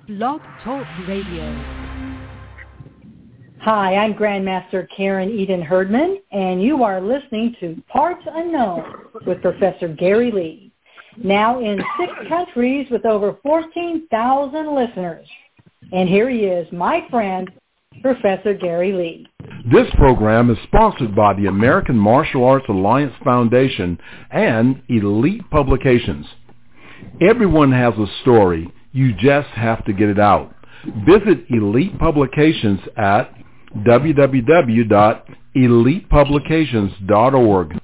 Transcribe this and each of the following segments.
Blog Talk Radio. Hi, I'm Grandmaster Karen Eden Herdman, and you are listening to Parts Unknown with Professor Gary Lee. Now in 6 countries with over 14,000 listeners. And here he is, my friend, Professor Gary Lee. This program is sponsored by the American Martial Arts Alliance Foundation and Elite Publications. Everyone has a story. You just have to get it out. Visit Elite Publications at www.elitepublications.org.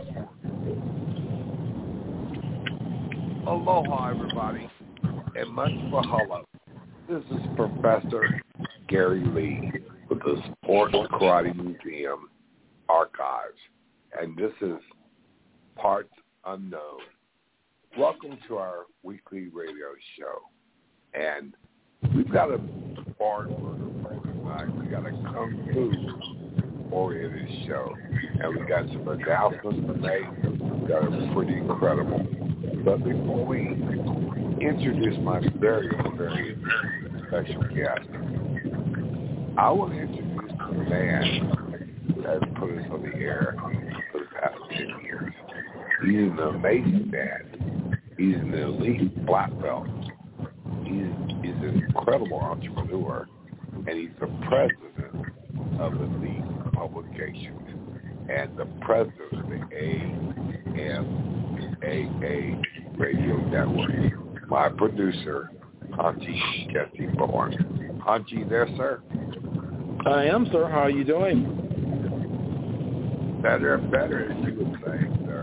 Aloha, everybody, and much mahalo. This is Professor Gary Lee with the Sports Karate Museum Archives, and this is Parts Unknown. Welcome to our weekly radio show, and we've got a barn burner for tonight. We got a Kung Fu-oriented show, and we got some announcements to make that are pretty incredible. But before we introduce my very, very special guest, I want to introduce the man that has put us on the air for the past 10 years. He's an amazing man. He's an elite black belt. He's an incredible entrepreneur, and he's the president of Elite Publications and the president of the AMAA Radio Network. My producer, Hanji Jesse Bowen. Hanji, there, sir? I am, sir. How are you doing? Better and better, as you would say, sir.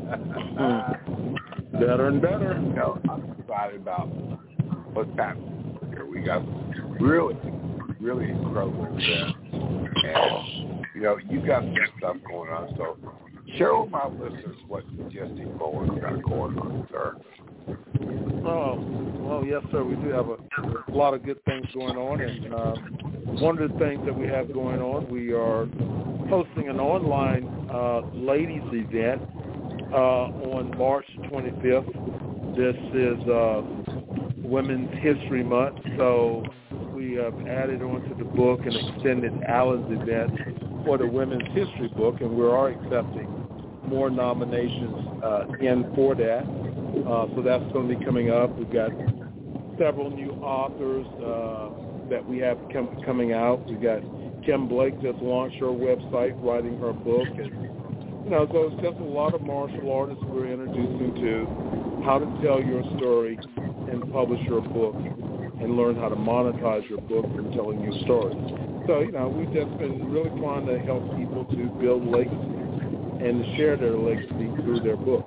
Better and better. You know, I'm excited about what's happening here. We got really, really incredible events. And, you know, you got some stuff going on. So share with my listeners what Jesse Bowen's got going on, sir. Oh, well, yes, sir. We do have a lot of good things going on. And one of the things that we have going on, we are hosting an online ladies event on March 25th. This is Women's History Month, so we have added onto the book an extended Allen's event for the Women's History book, and we are accepting more nominations in for that. So that's going to be coming up. We've got several new authors that we have coming out. We've got Kim Blake just launched her website, writing her book, and so it's just a lot of martial artists we're introducing to how to tell your story and publish your book and learn how to monetize your book from telling your story. So, we've just been really trying to help people to build legacy and to share their legacy through their books.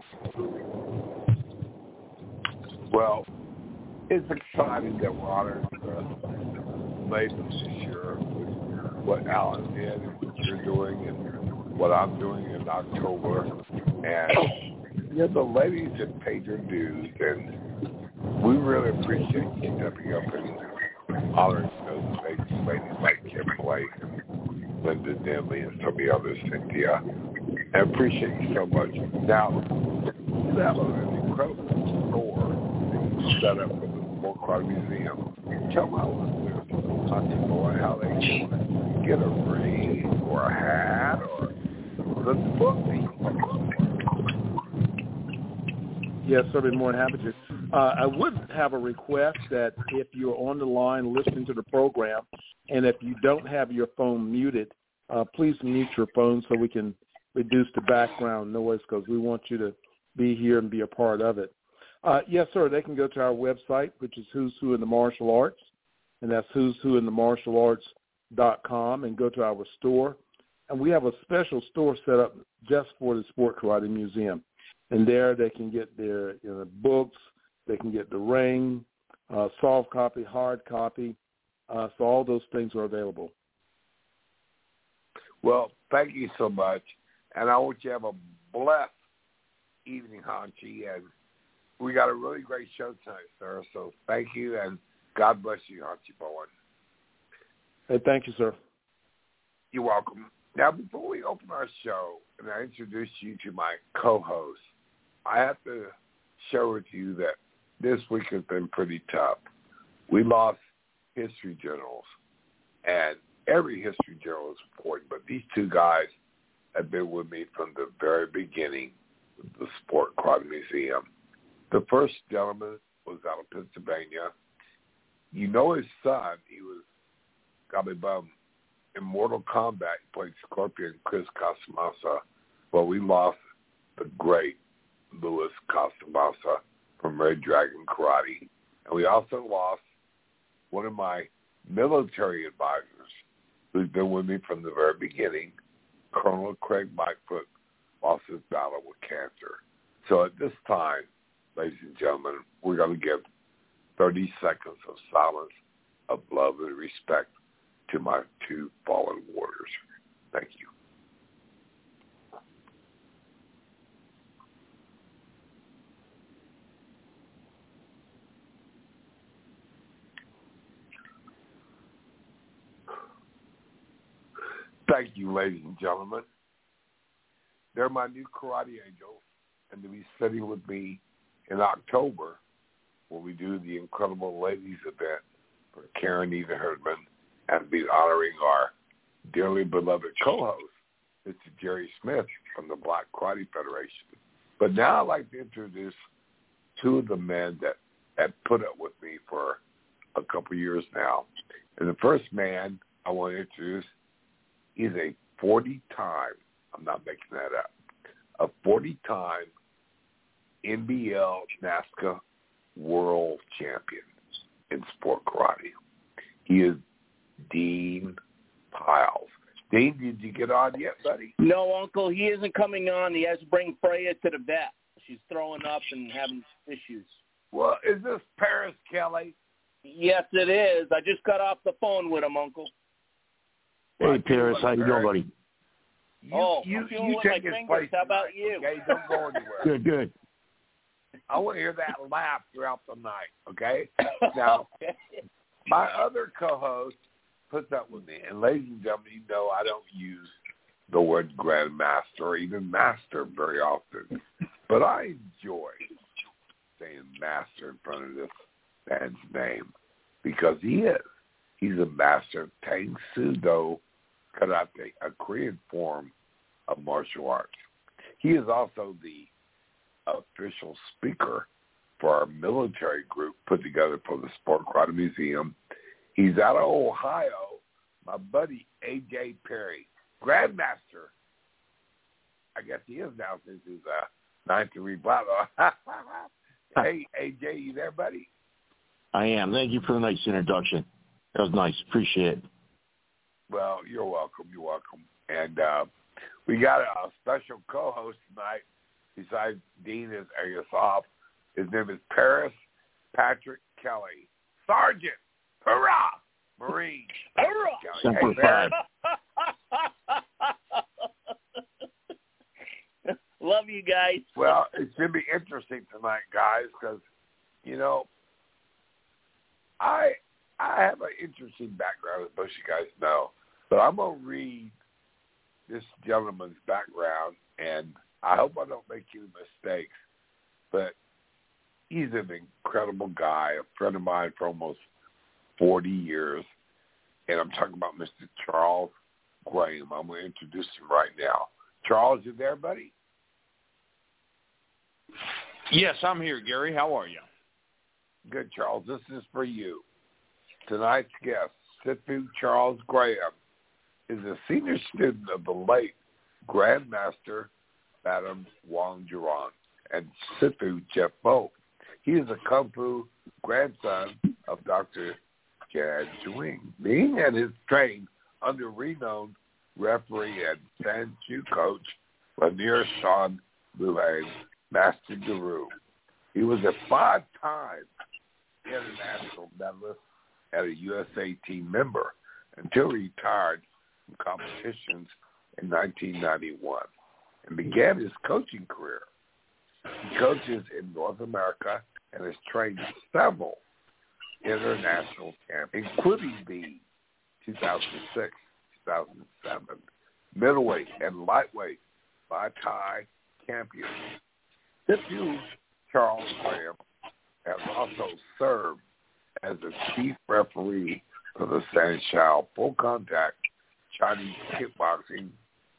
Well, it's exciting that we're honoring the ladies this year with what Alan did and what you're doing and what I'm doing in October. And, the ladies have paid their dues, and we really appreciate you stepping up and honoring those ladies like Kim Blake and Linda Denley and some of the others, Cynthia. I appreciate you so much. Now, you have an incredible store that you set up for the Sport Karate Museum. Tell my listeners, how they can get a ring or a hat or the book that you publish. Yes, sir. I'd be more than happy to. I would have a request that if you're on the line listening to the program, and if you don't have your phone muted, please mute your phone so we can reduce the background noise, because we want you to be here and be a part of it. Yes, sir. They can go to our website, which is Who's Who in the Martial Arts, and that's Who's Who in the Martial Arts.com, and go to our store. And we have a special store set up just for the Sport Karate Museum. And there they can get their books, they can get the ring, soft copy, hard copy. So all those things are available. Well, thank you so much. And I want you to have a blessed evening, Hanchi. And we got a really great show tonight, sir. So thank you, and God bless you, Hanchi Bowen. Hey, thank you, sir. You're welcome. Now, before we open our show and I introduce you to my co-host, I have to share with you that this week has been pretty tough. We lost history journals, and every history journal is important, but these two guys have been with me from the very beginning of the Sport Karate Museum. The first gentleman was out of Pennsylvania. You know his son, he was got me bum in Mortal Kombat. He played Scorpion, Chris Casamassa. Well, we lost the great Louis Casamassa from Red Dragon Karate. And we also lost one of my military advisors who's been with me from the very beginning, Colonel Craig Lightfoot, lost his battle with cancer. So at this time, ladies and gentlemen, we're going to give 30 seconds of silence of love and respect to my two fallen warriors. Thank you. Thank you, ladies and gentlemen. They're my new karate angels, and to be sitting with me in October when we do the Incredible Ladies event for Karen Eden Herdman and be honoring our dearly beloved co-host, Mr. Jerry Smith from the Black Karate Federation. But now I'd like to introduce two of the men that have put up with me for a couple years now. And the first man I want to introduce, he's a 40-time, I'm not making that up, a 40-time NBL NASCA world champion in sport karate. He is Dean Piles. Dean, did you get on yet, buddy? No, Uncle, he isn't coming on. He has to bring Freya to the vet. She's throwing up and having issues. Well, is this Paris Kelly? Yes, it is. I just got off the phone with him, Uncle. Hey, Paris, how you doing, buddy? You take his place. How about you? Okay, don't go anywhere. Good. I want to hear that laugh throughout the night, okay? Now, my other co-host puts up with me, and ladies and gentlemen, you know I don't use the word grandmaster or even master very often, but I enjoy saying master in front of this man's name because he is. He's a master of Tang Soo Do Karate, a Korean form of martial arts. He is also the official speaker for our military group put together for the Sport Karate Museum. He's out of Ohio, my buddy A.J. Perry, Grandmaster. I guess he is now since he's 9-3 black. Hey, A.J., you there, buddy? I am. Thank you for the nice introduction. That was nice. Appreciate it. Well, you're welcome. You're welcome. And we got a special co-host tonight besides Dean is off. His name is Paris Patrick Kelly. Sergeant, hurrah, Marine. Hurrah. Hey, Paris. Love you guys. Well, it's going to be interesting tonight, guys, because, you know, I have an interesting background, as most of you guys know, but I'm going to read this gentleman's background, and I hope I don't make any mistakes, but he's an incredible guy, a friend of mine for almost 40 years, and I'm talking about Mr. Charles Graham. I'm going to introduce him right now. Charles, you there, buddy? Yes, I'm here, Gary. How are you? Good, Charles. This is for you. Tonight's guest, Sifu Charles Graham, is a senior student of the late Grandmaster Madam Wang Jiran and Sifu Jeff Bo. He is a Kung Fu grandson of Dr. Jan Juing, being and is trained under renowned referee and Sanju coach Lanier Sean Luhang, Master Guru. He was a 5-time international medalist and a USA team member until he retired from competitions in 1991 and began his coaching career. He coaches in North America and has trained several international champions, including the 2006, 2007 middleweight and lightweight Muay Thai champions. Sifu Charles Graham has also served as the chief referee for the Sanshao Full Contact Chinese Kickboxing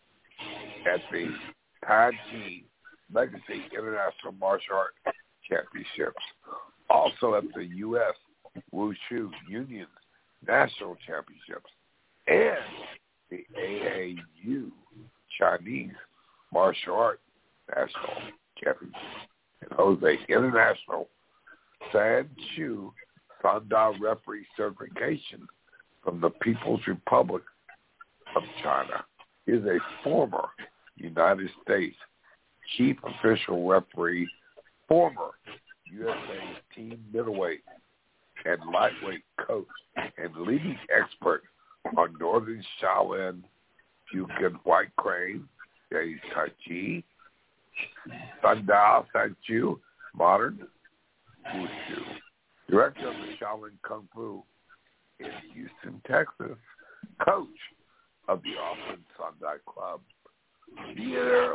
at the Tai Chi Legacy International Martial Arts Championships. Also at the U.S. Wushu Union National Championships and the AAU Chinese Martial Arts National Championship. And holds a International San Chu Sanda referee certification from the People's Republic of China. He is a former United States chief official referee, former USA team middleweight and lightweight coach, and leading expert on Northern Shaolin, Fukin White Crane, Chinese Tai Chi, Sanda Sanchu, Modern Wushu. Director of the Shaolin Kung Fu in Houston, Texas. Coach of the Austin Sandai Club. The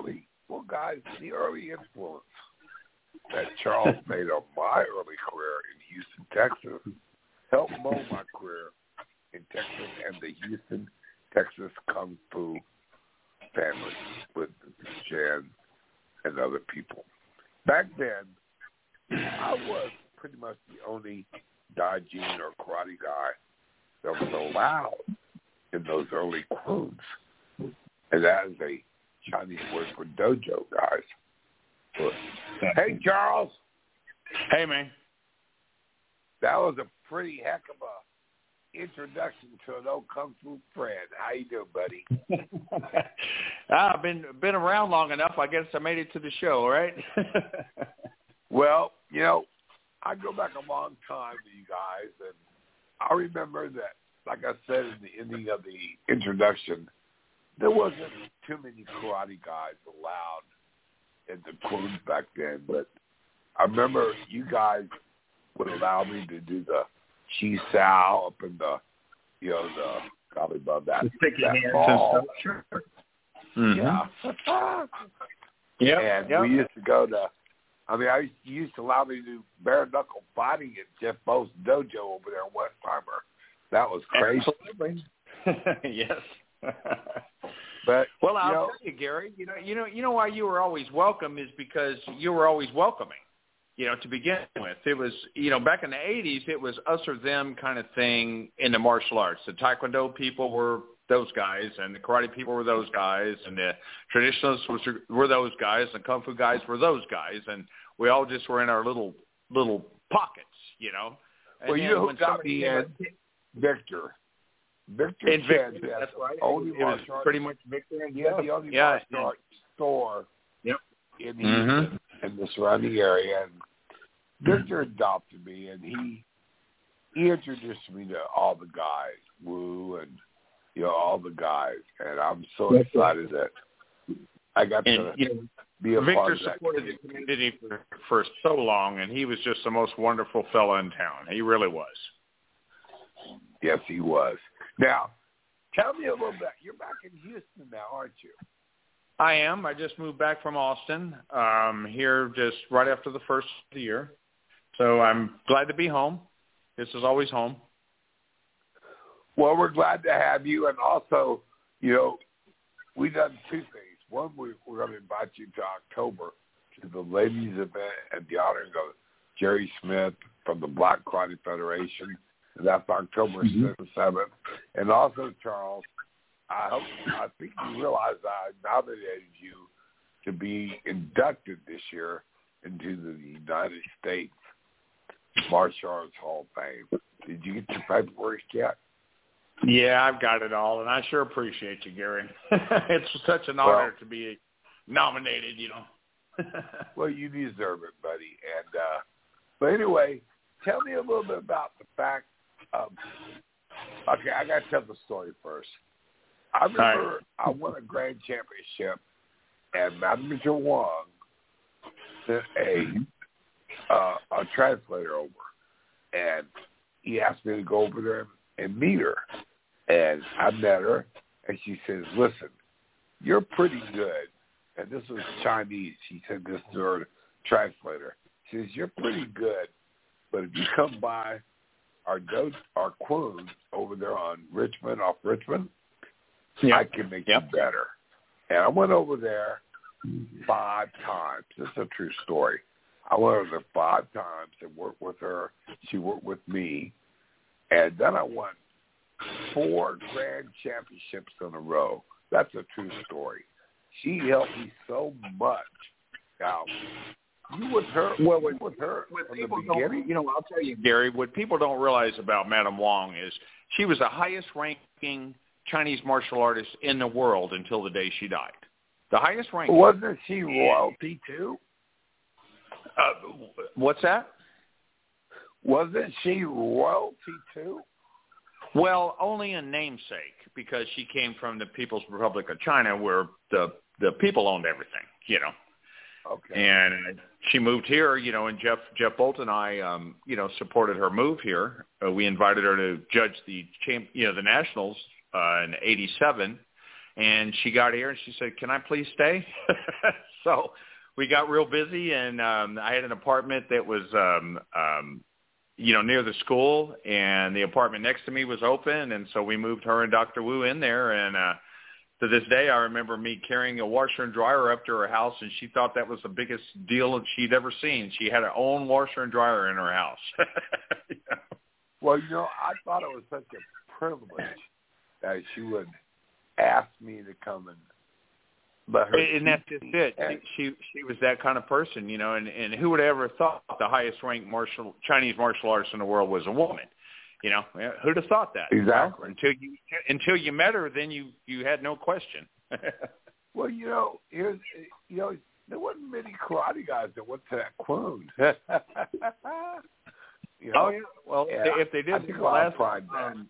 early influence that Charles made on my early career in Houston, Texas, helped mold my career in Texas and the Houston, Texas Kung Fu family with Jan and other people. Back then, I was pretty much the only Daijin or karate guy that was allowed in those early crews. And that is a Chinese word for dojo, guys. But, hey, Charles. Hey, man. That was a pretty heck of a introduction to an old Kung Fu friend. How you doing, buddy? I've been around long enough. I guess I made it to the show, right? Well, I go back a long time to you guys, and I remember that, like I said in the ending of the introduction, there wasn't too many karate guys allowed in the crews back then, but I remember you guys would allow me to do the chi sao up in the, the probably above that ball. Sure. Yeah. Yeah. And we used to go to, you used to allow me to do bare knuckle fighting at Jeff Bo's dojo over there in Westheimer. That was crazy. Absolutely. Yes. But well, I'll tell you, Gary. You know why you were always welcome is because you were always welcoming. To begin with, it was back in the '80s, it was us or them kind of thing in the martial arts. The Taekwondo people were those guys, and the karate people were those guys, and the traditionalists were those guys, and Kung Fu guys were those guys, and we all just were in our little pockets, And well, you know who got me in? Victor. Victor Chen, that's right. Only it was pretty much Victor, and he had the only martial arts store in Houston in the surrounding area. And Victor adopted me, and he introduced me to all the guys, Wu and all the guys, and I'm so excited that I got to be a part of that. Victor supported the community for so long, and he was just the most wonderful fella in town. He really was. Yes, he was. Now, tell me a little bit. You're back in Houston now, aren't you? I am. I just moved back from Austin here just right after the first of the year. So I'm glad to be home. This is always home. Well, we're glad to have you. And also, we've done two things. One, we're going to invite you to October to the ladies' event at the honoring of Jerry Smith from the Black Karate Federation. And that's October 7th. And also, Charles, I think you realize I nominated you to be inducted this year into the United States Martial Arts Hall of Fame. Did you get your paperwork yet? Yeah, I've got it all, and I sure appreciate you, Gary. It's such an honor to be nominated, Well, you deserve it, buddy. And but anyway, tell me a little bit about the fact of. Okay, I got to tell the story first. I remember I won a grand championship, and Manager Wong sent a translator over, and he asked me to go over there and meet her. And I met her, and she says, "Listen, you're pretty good." And this was Chinese. She said this to her translator. She says, "You're pretty good, but if you come by our Quoon over there on Richmond, off Richmond, I can make you better. And I went over there 5 times. This is a true story. I went over there 5 times and worked with her. She worked with me. And then I won 4 grand championships in a row. That's a true story. She helped me so much. Now, you with her, with the beginning? You know, I'll tell you, Gary, what people don't realize about Madame Wong is she was the highest-ranking Chinese martial artist in the world until the day she died. The highest ranking. Wasn't she royalty, too? What's that? Wasn't she royalty, too? Well, only in namesake, because she came from the People's Republic of China, where the people owned everything, you know. Okay. And she moved here, you know, and Jeff Bolt and I, you know, supported her move here. We invited her to judge the nationals in '87, and she got here and she said, "Can I please stay?" So we got real busy, and I had an apartment that was, you know, near the school, and the apartment next to me was open, and so we moved her and Dr. Wu in there, and to this day, I remember me carrying a washer and dryer up to her house, and she thought that was the biggest deal she'd ever seen. She had her own washer and dryer in her house. Yeah. Well, you know, I thought it was such a privilege that she would ask me to come and let her. And that's just it. She was that kind of person, you know, and who would have ever thought the highest-ranked Chinese martial artist in the world was a woman? You know, who'd have thought that? Exactly. Well, until you met her, then you had no question. Well, you know, there wasn't many karate guys that went to that Quoon. You know? Oh yeah. Well, if they did, the last time,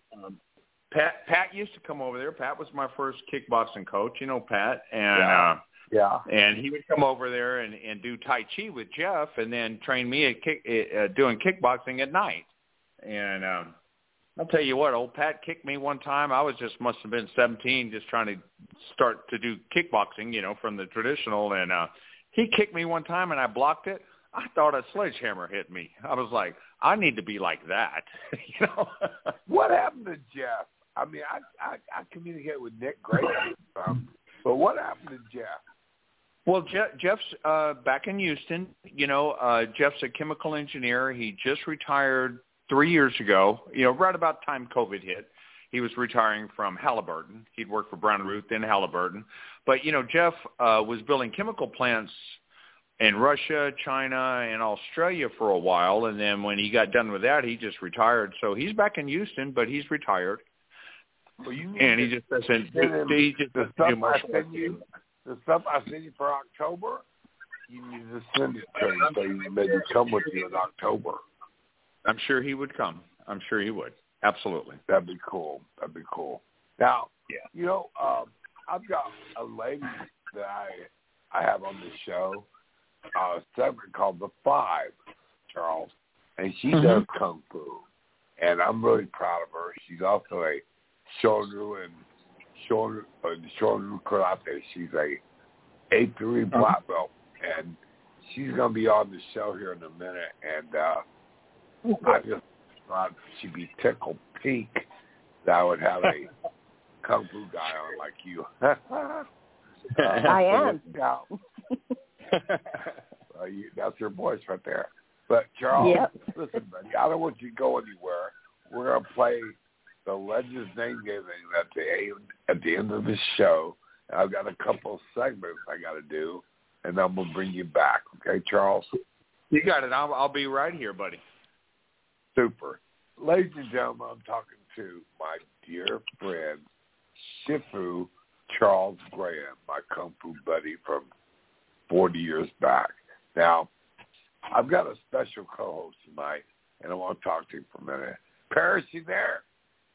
Pat used to come over there. Pat was my first kickboxing coach. You know Pat, and and he would come over there and do Tai Chi with Jeff, and then train me at doing kickboxing at night. And I'll tell you what, old Pat kicked me one time. I must have been 17, just trying to start to do kickboxing, you know, from the traditional. And he kicked me one time, and I blocked it. I thought a sledgehammer hit me. I was like, I need to be like that, you know. What happened to Jeff? I mean, I communicate with Nick Gray, but what happened to Jeff? Well, Jeff's back in Houston. You know, Jeff's a chemical engineer. He just retired 3 years ago, you know, right about the time COVID hit. He was retiring from Halliburton. He'd worked for Brown & Root, then Halliburton. But, you know, Jeff was building chemical plants in Russia, China, and Australia for a while. And then when he got done with that, he just retired. So he's back in Houston, but he's retired. Well, he just doesn't do the stuff I send you for October, you need to send it to him so he maybe come with you in October. I'm sure he would come. I'm sure he would. Absolutely. That'd be cool. Now, you know, I've got a lady that I have on the show, a segment called The Five, Charles, and she does Kung Fu. And I'm really proud of her. She's also a shoulder karate. She's a 8-3 black belt, and she's going to be on the show here in a minute. And I just thought she'd be tickled pink that I would have a Kung Fu guy on like you. I am. That's her voice right there. But Charles, listen, buddy, I don't want you to go anywhere. We're going to play the Legends Name Game at the end of the show. I've got a couple of segments I got to do, and then we'll bring you back. Okay, Charles? You got it. I'll be right here, buddy. Super. Ladies and gentlemen, I'm talking to my dear friend, Shifu Charles Graham, my Kung Fu buddy from 40 years back. Now, I've got a special co-host tonight, and I want to talk to him for a minute. Paris, you there?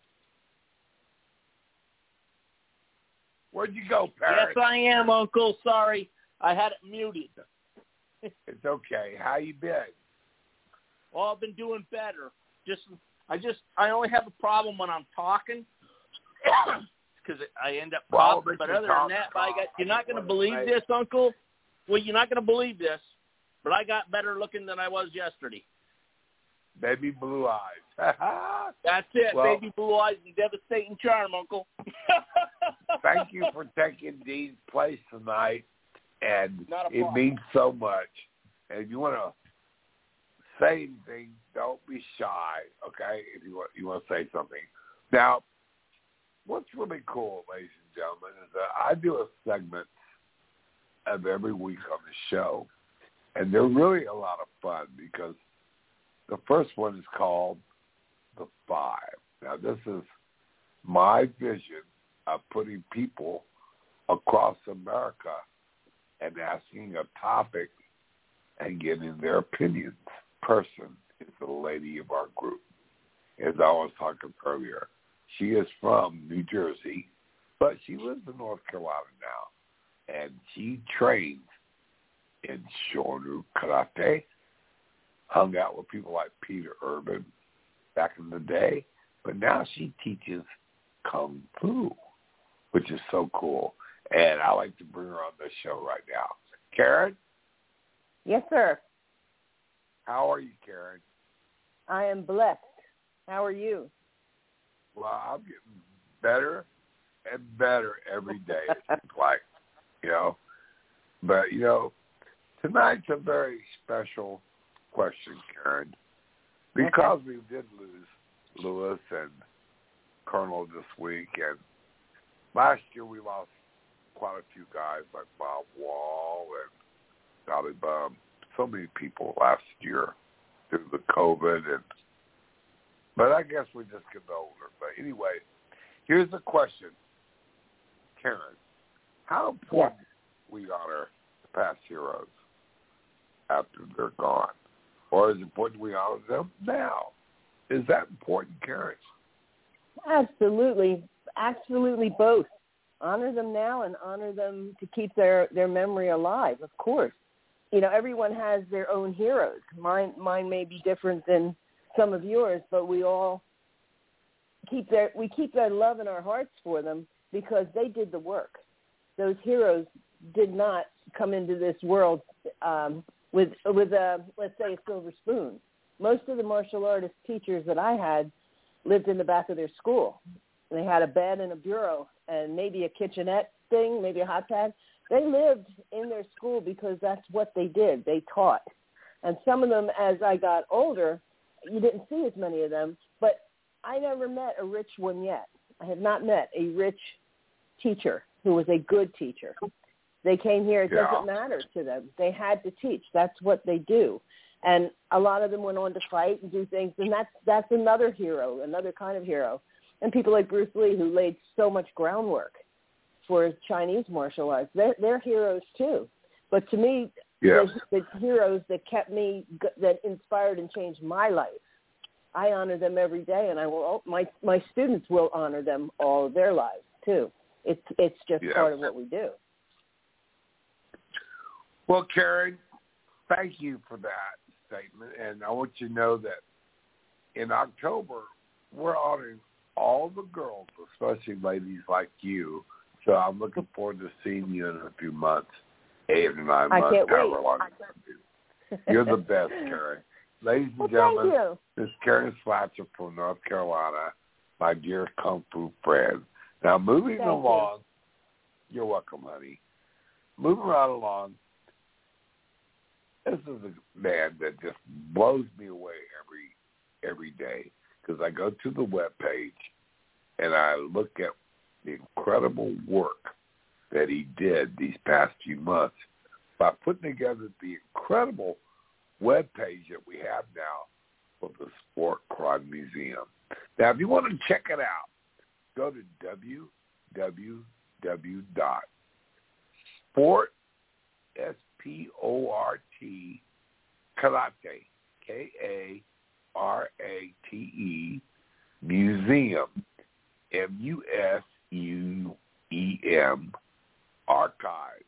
Where'd you go, Paris? Yes, I am, Uncle. Sorry, I had it muted. It's okay. How you been? Well, I've been doing better. I only have a problem when I'm talking because I end up coughing. But other than that, you're not going to believe this, Uncle. Well, you're not going to believe this, but I got better looking than I was yesterday. Baby Blue Eyes. That's it, well, Baby Blue Eyes and Devastating Charm, Uncle. Thank you for taking Dean's place tonight, and it Not a means so much. And if you want to say anything, don't be shy, okay, if you want to say something. Now, what's really cool, ladies and gentlemen, is that I do a segment of every week on the show, and they're really a lot of fun because the first one is called The Five. Now, this is my vision of putting people across America and asking a topic and getting their opinions. Person is the lady of our group. As I was talking earlier, she is from New Jersey, but she lives in North Carolina now, and she trains in Shorin Karate, hung out with people like Peter Urban back in the day, but now she teaches Kung Fu, which is so cool. And I like to bring her on the show right now. Karen? Yes, sir. How are you, Karen? I am blessed. How are you? Well, I'm getting better and better every day, it seems like, But, tonight's a very special question, Karen, because we did lose Lewis and Colonel this week, and last year we lost quite a few guys like Bob Wall and Dolly Bum, so many people last year through the COVID, but I guess we're just getting older. But anyway, here's the question, Karen. How important we honor the past heroes after they're gone? Or is it important we honor them now? Is that important, Karen? Absolutely. Absolutely both. Honor them now and honor them to keep their memory alive, of course. Everyone has their own heroes. Mine may be different than some of yours, but we all keep their love in our hearts for them because they did the work. Those heroes did not come into this world with let's say, a silver spoon. Most of the martial artist teachers that I had lived in the back of their school. They had a bed and a bureau and maybe a kitchenette thing, maybe a hot pad. They lived in their school because that's what they did. They taught. And some of them, as I got older, you didn't see as many of them, but I never met a rich one yet. I have not met a rich teacher who was a good teacher. They came here. It doesn't matter to them. They had to teach. That's what they do. And a lot of them went on to fight and do things, and that's another hero, another kind of hero. And people like Bruce Lee, who laid so much groundwork for Chinese martial arts, they're heroes too. But to me, the heroes that kept me, that inspired and changed my life, I honor them every day, and I will. My students will honor them all of their lives too. It's just part of what we do. Well, Karen, thank you for that statement, and I want you to know that in October we're honoring all the girls, especially ladies like you. So I'm looking forward to seeing you in a few months, 8 or 9 months. I can't wait. You're the best, Karen. Ladies and gentlemen, this is Karen Slatcher from North Carolina, my dear Kung Fu friend. Now, moving along, you're welcome, honey. Moving right along, this is a man that just blows me away every day because I go to the webpage and I look at the incredible work that he did these past few months by putting together the incredible webpage that we have now for the Sport Karate Museum. Now, if you want to check it out, go to www.sport, S-P-O-R-T, Karate, K-A-R-A-T-E, Museum, M-U-S-U-E-M, Archives,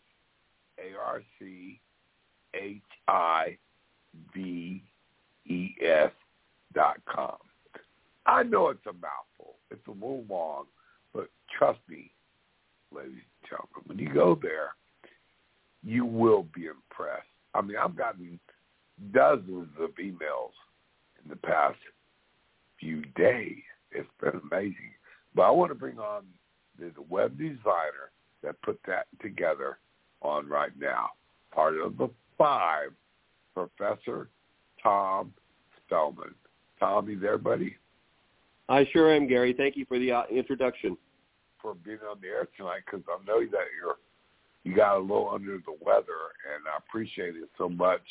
ARCHIVES.com. I know it's a mouthful. It's a little long, but trust me, ladies and gentlemen, when you go there, you will be impressed. I mean, I've gotten dozens of emails in the past few days. It's been amazing. But I want to bring on the web designer that put that together on right now. Part of the 5, Professor Tom Spellman. Tom, you there, buddy? I sure am, Gary. Thank you for the introduction. For being on the air tonight, because I know that you got a little under the weather, and I appreciate it so much.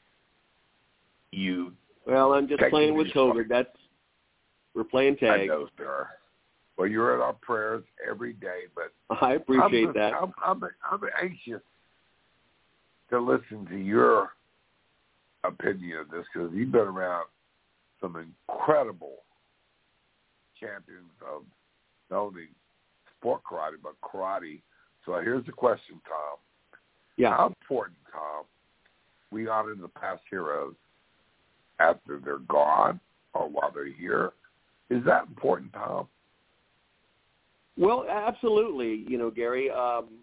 Well, I'm just playing with COVID. We're playing tag. I know, sir. Well, you're in our prayers every day, but I appreciate that. I'm anxious to listen to your opinion of this, because you've been around some incredible champions of not only sport karate, but karate. So here's the question, Tom. Yeah. How important, Tom, we honor the past heroes after they're gone or while they're here? Is that important, Tom? Well, absolutely. Gary,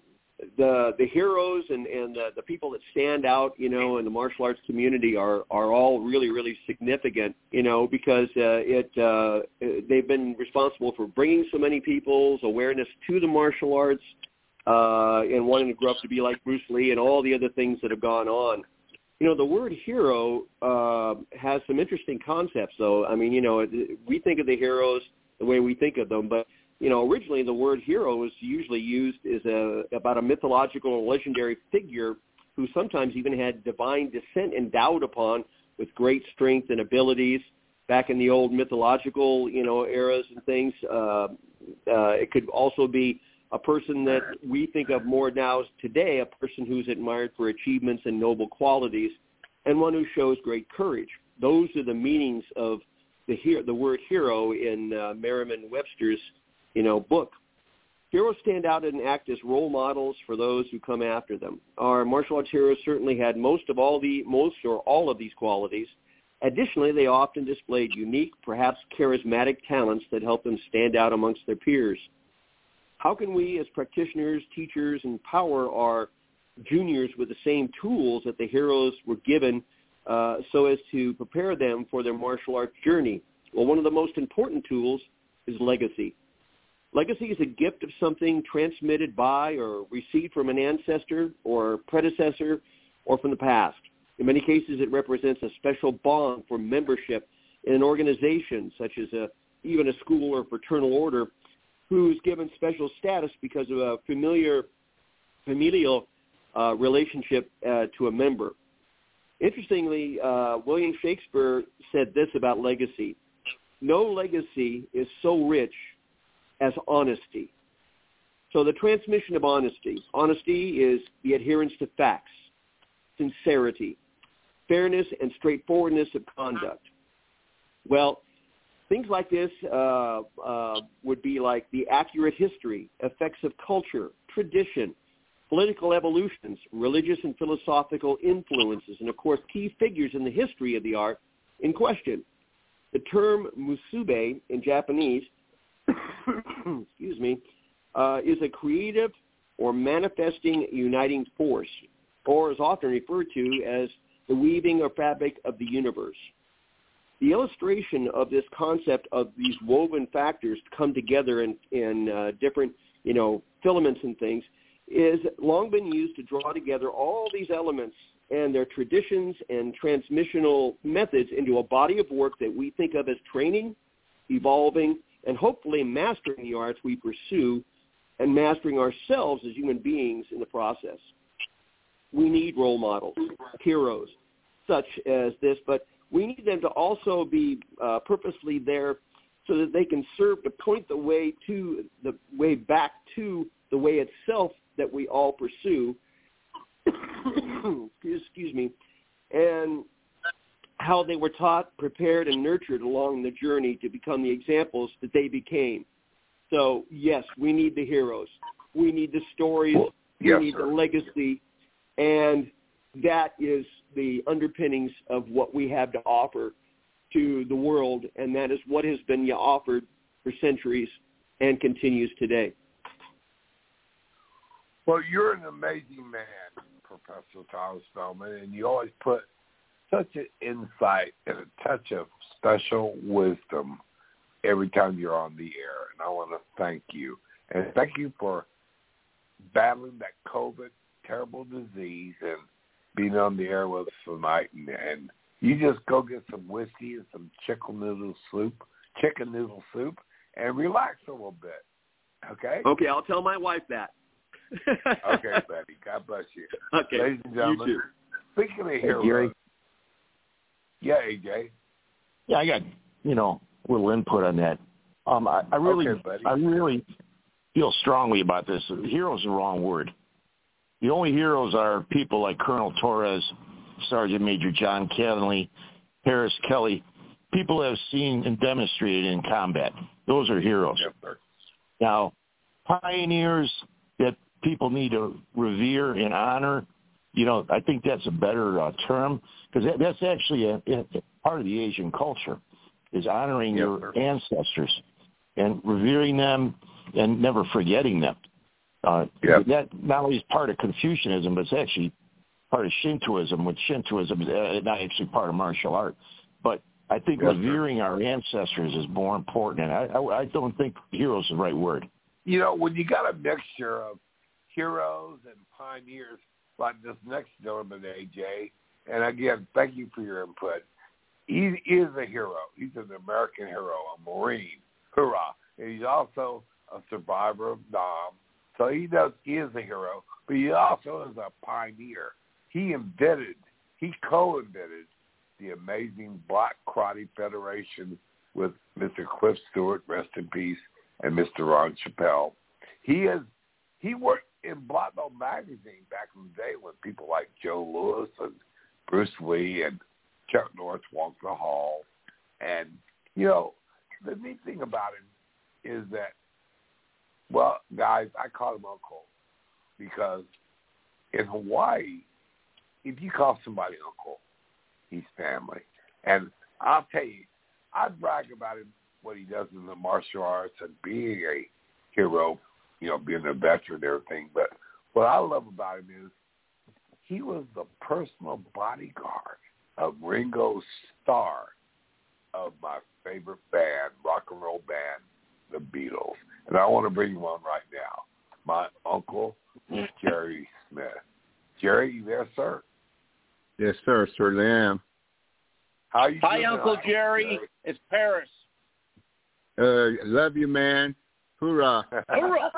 the heroes and the people that stand out, in the martial arts community are all really, really significant, because they've been responsible for bringing so many people's awareness to the martial arts and wanting to grow up to be like Bruce Lee and all the other things that have gone on. The word hero has some interesting concepts, though. I mean, we think of the heroes the way we think of them, but originally the word hero was usually used as about a mythological or legendary figure who sometimes even had divine descent endowed upon with great strength and abilities. Back in the old mythological, eras and things, it could also be a person that we think of more now today, a person who's admired for achievements and noble qualities, and one who shows great courage. Those are the meanings of the word hero in Merriam-Webster's book. Heroes stand out and act as role models for those who come after them. Our martial arts heroes certainly had most or all of these qualities. Additionally, they often displayed unique, perhaps charismatic talents that helped them stand out amongst their peers. How can we as practitioners, teachers, empower our juniors with the same tools that the heroes were given so as to prepare them for their martial arts journey? Well, one of the most important tools is legacy. Legacy is a gift of something transmitted by or received from an ancestor or predecessor or from the past. In many cases, it represents a special bond for membership in an organization, such as even a school or fraternal order, who's given special status because of a familial relationship to a member. Interestingly, William Shakespeare said this about legacy: "No legacy is so rich as honesty." So the transmission of honesty. Honesty is the adherence to facts, sincerity, fairness, and straightforwardness of conduct. Well, things like this would be like the accurate history, effects of culture, tradition, political evolutions, religious and philosophical influences, and, of course, key figures in the history of the art in question. The term musube in Japanese is a creative or manifesting uniting force, or is often referred to as the weaving or fabric of the universe. The illustration of this concept of these woven factors come together in different, filaments and things is long been used to draw together all these elements and their traditions and transmissional methods into a body of work that we think of as training, evolving, and hopefully mastering the arts we pursue and mastering ourselves as human beings in the process. We need role models, heroes, such as this, but we need them to also be purposely there so that they can serve to point the way back to the way itself that we all pursue, excuse me, and how they were taught, prepared, and nurtured along the journey to become the examples that they became. So, yes, we need the heroes. We need the stories. We need the legacy. And that is the underpinnings of what we have to offer to the world, and that is what has been offered for centuries and continues today. Well, you're an amazing man, Professor Tom Spellman, and you always put such an insight and a touch of special wisdom every time you're on the air. And I want to thank you. And thank you for battling that COVID terrible disease and being on the air with us tonight. And you just go get some whiskey and some chicken noodle soup, and relax a little bit. Okay? Okay, I'll tell my wife that. Okay, Betty. God bless you. Okay. Ladies and gentlemen, you too. Speaking of heroes. Yeah, AJ. Yeah, I got, a little input on that. I really feel strongly about this. Hero is the wrong word. The only heroes are people like Colonel Torres, Sergeant Major John Cannelly, Harris Kelly, people that have seen and demonstrated in combat. Those are heroes. Yes, sir. Now, pioneers that people need to revere and honor, I think that's a better term, because that's actually a part of the Asian culture, is honoring your ancestors and revering them and never forgetting them. That not only is part of Confucianism, but it's actually part of Shintoism, which Shintoism is not actually part of martial art. But I think revering our ancestors is more important, and I don't think heroes is the right word. When you got a mixture of heroes and pioneers like this next gentleman, AJ, and again, thank you for your input. He is a hero. He's an American hero, a Marine. Hoorah. And he's also a survivor of Nam. So he is a hero, but he also is a pioneer. He co-invented the amazing Black Karate Federation with Mr. Cliff Stewart, rest in peace, and Mr. Ron Chappelle. He worked in Black Belt magazine back in the day when people like Joe Louis and Bruce Lee and Chuck Norris walked the hall. And, the neat thing about him is that, well, guys, I call him Uncle because in Hawaii, if you call somebody Uncle, he's family. And I'll tell you, I brag about him, what he does in the martial arts and being a hero, being a veteran and everything. But what I love about him is he was the personal bodyguard of Ringo Starr of my favorite band, rock and roll band, the Beatles. And I want to bring you on right now. My uncle, Jerry Smith. Jerry, you there, sir? Yes, sir. Certainly am. How you doing? Hi, Uncle Jerry. It's Paris. Love you, man. Hoorah. Hoorah.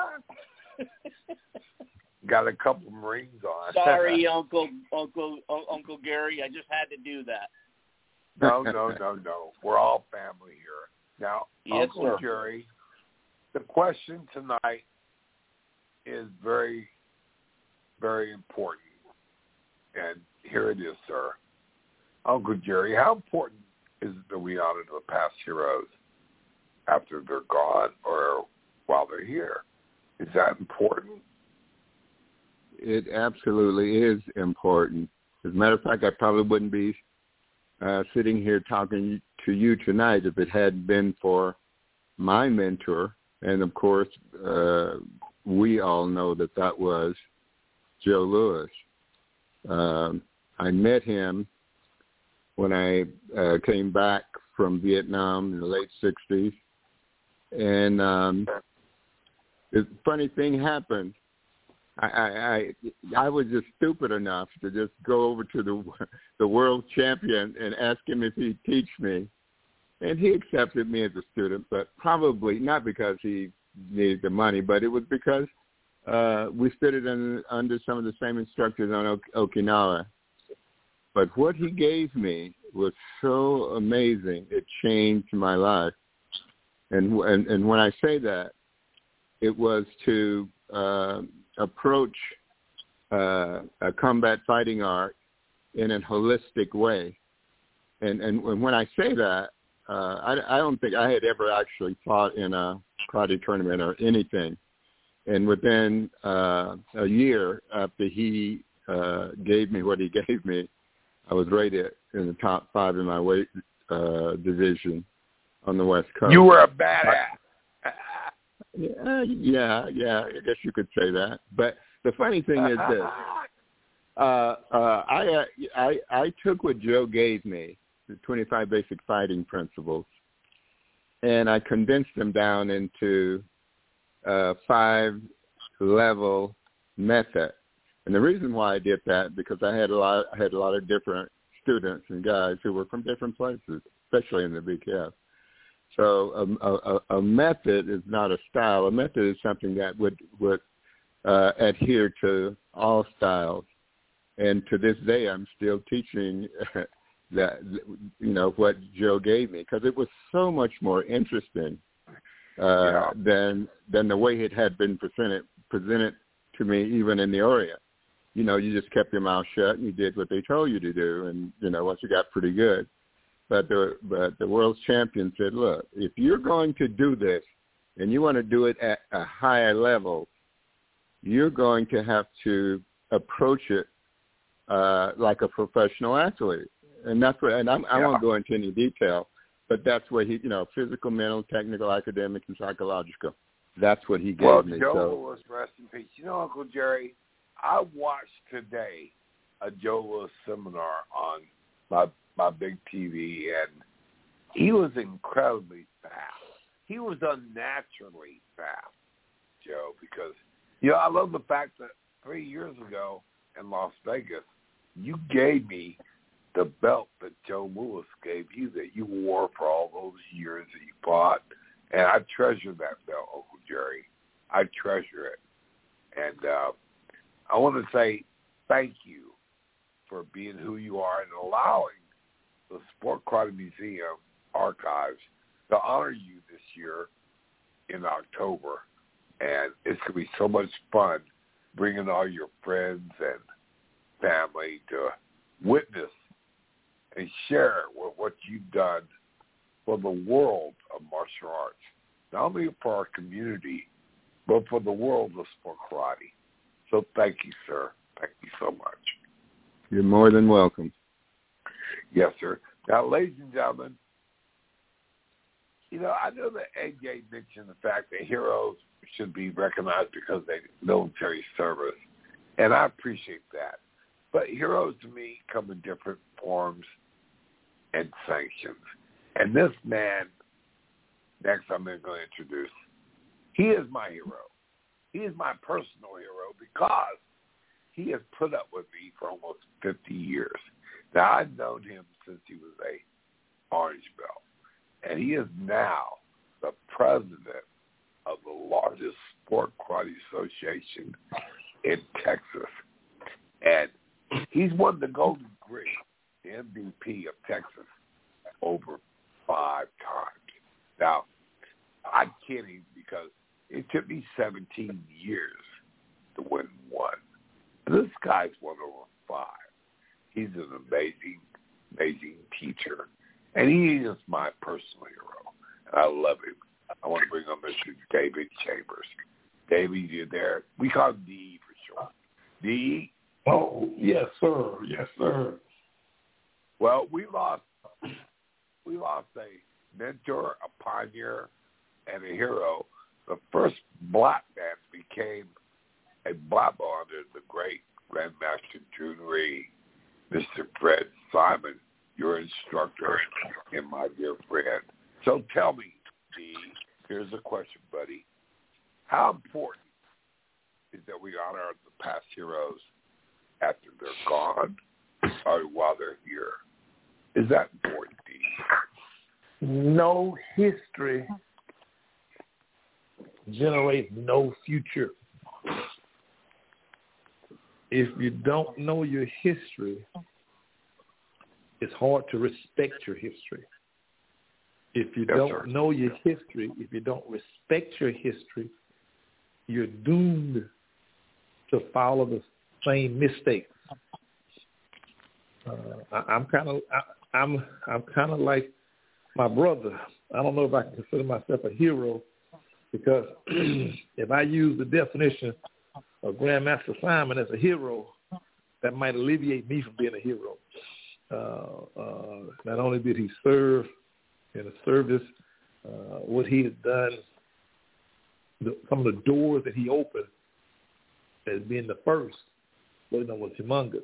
Got a couple Marines on. Sorry, Uncle Gary. I just had to do that. No. We're all family here. Now, yes, Uncle sir. Jerry, the question tonight is very, very important. And here it is, sir. Uncle Jerry, how important is it that we honor the past heroes after they're gone or while they're here? Is that important? It absolutely is important. As a matter of fact, I probably wouldn't be sitting here talking to you tonight if it hadn't been for my mentor. And, of course, we all know that was Joe Louis. I met him when I came back from Vietnam in the late 60s. And the funny thing happened. I was just stupid enough to just go over to the world champion and ask him if he'd teach me. And he accepted me as a student, but probably not because he needed the money, but it was because we studied under some of the same instructors on Okinawa. But what he gave me was so amazing, it changed my life. And when I say that, it was to approach a combat fighting art in a holistic way. And when I say that, I don't think I had ever actually fought in a karate tournament or anything. And within a year after he gave me what he gave me, I was rated in the top 5 in my weight division on the West Coast. You were a badass. Yeah, I guess you could say that. But the funny thing is this. I took what Joe gave me, the 25 basic fighting principles, and I condensed them down into a 5-level method. And the reason why I did that, because I had a lot of different students and guys who were from different places, especially in the BKF. So a method is not a style. A method is something that would adhere to all styles. And to this day, I'm still teaching that, what Joe gave me, because it was so much more interesting than the way it had been presented to me, even in the Orient. You just kept your mouth shut and you did what they told you to do, and once you got pretty good. But the world's champion said, look, if you're going to do this and you want to do it at a higher level, you're going to have to approach it like a professional athlete. And that's what, and I won't go into any detail, but that's what he, physical, mental, technical, academic, and psychological. That's what he gave me. Well, Joe Lewis, rest in peace. Uncle Jerry, I watched today a Joe Lewis seminar on my big TV, and he was incredibly fast. He was unnaturally fast, Joe, because, I love the fact that 3 years ago in Las Vegas, you gave me the belt that Joe Lewis gave you that you wore for all those years that you fought. And I treasure that belt, Uncle Jerry. I treasure it. And I want to say thank you for being who you are and allowing the Sport Karate Museum archives to honor you this year in October. And it's going to be so much fun bringing all your friends and family to witness and share what you've done for the world of martial arts, not only for our community, but for the world of sport karate. So thank you, sir. Thank you so much. You're more than welcome. Yes, sir. Now, ladies and gentlemen, I know that AJ mentioned the fact that heroes should be recognized because they military service, and I appreciate that. But heroes to me come in different forms and sanctions. And this man, next I'm going to introduce, he is my hero. He is my personal hero because he has put up with me for almost 50 years. Now, I've known him since he was a orange belt, and he is now the president of the largest sport karate association in Texas. And he's won the Golden Grid, the MVP of Texas, over 5 times. Now, I'm kidding because it took me 17 years to win one. And this guy's won over 5. He's an amazing, amazing teacher. And he is my personal hero. And I love him. I want to bring on Mr. David Chambers. David, you there? We call him D for short. D? Oh, yes, sir. Yes, sir. Well, we lost a mentor, a pioneer, and a hero. The first black man became a black belt under the great Grandmaster June Reed, Mr. Fred Simon, your instructor and my dear friend. So tell me, D, here's a question, buddy. How important is that we honor the past heroes after they're gone or while they're here? Is that important, D? No history generates no future. If you don't know your history, it's hard to respect your history. If you don't know your history, if you don't respect your history, you're doomed to follow the same mistakes. I'm kind of like my brother. I don't know if I can consider myself a hero because if I use the definition of Grandmaster Simon as a hero, that might alleviate me from being a hero. Not only did he serve in a service, what he has done, some of the doors that he opened as being the first was humongous.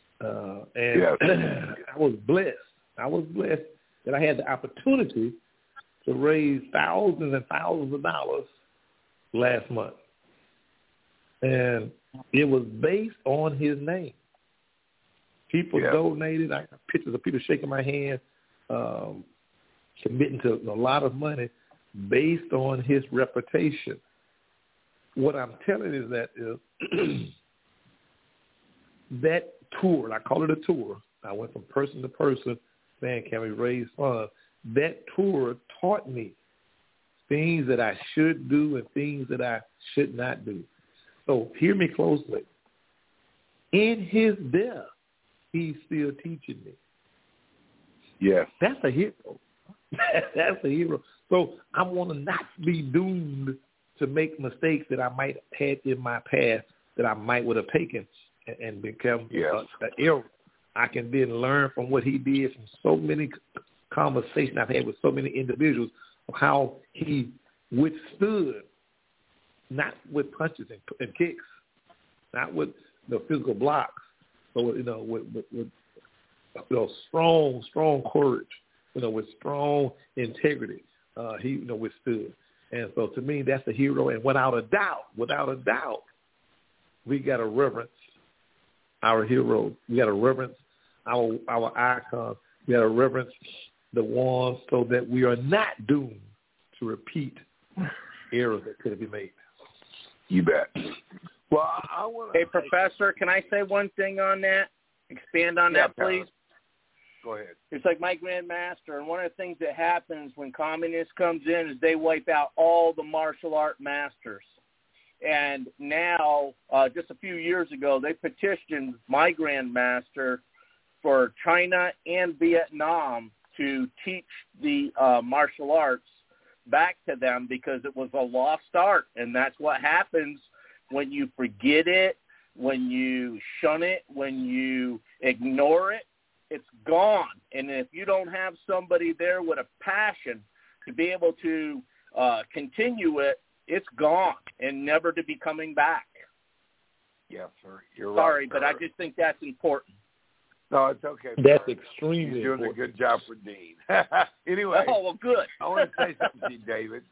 And I was blessed. That I had the opportunity to raise thousands and thousands of dollars last month. And it was based on his name. People donated. I got pictures of people shaking my hand, committing to a lot of money based on his reputation. What I'm telling is that that tour, and I call it a tour, I went from person to person saying, can we raise funds? That tour taught me things that I should do and things that I should not do. So hear me closely. In his death, he's still teaching me. Yes. That's a hero. That's a hero. So I want to not be doomed to make mistakes that I might have had in my past that I might would have taken and become an error. I can then learn from what he did from so many conversations I've had with so many individuals of how he withstood, not with punches and kicks, not with the physical blocks, but with strong courage, with strong integrity. He withstood. And so to me, that's a hero. And without a doubt, we got to reverence our heroes. We got to reverence our icons. We got to reverence the ones so that we are not doomed to repeat errors that could have been made. You bet. Well, I want to. Hey, Professor, can I say one thing on that? Expand on that, please. Go ahead. It's like my grandmaster, and one of the things that happens when communists comes in is they wipe out all the martial art masters. And now, just a few years ago, they petitioned my grandmaster for China and Vietnam to teach the martial arts back to them because it was a lost art. And that's what happens when you forget it, when you shun it, when you ignore it. It's gone. And if you don't have somebody there with a passion to be able to continue it, it's gone and never to be coming back. Yes, sir. You're Sorry, right, but I just think that's important. No, it's okay. That's extremely You're doing important. a good job for Dean. Anyway. Oh, well, good. I want to say something to you, David.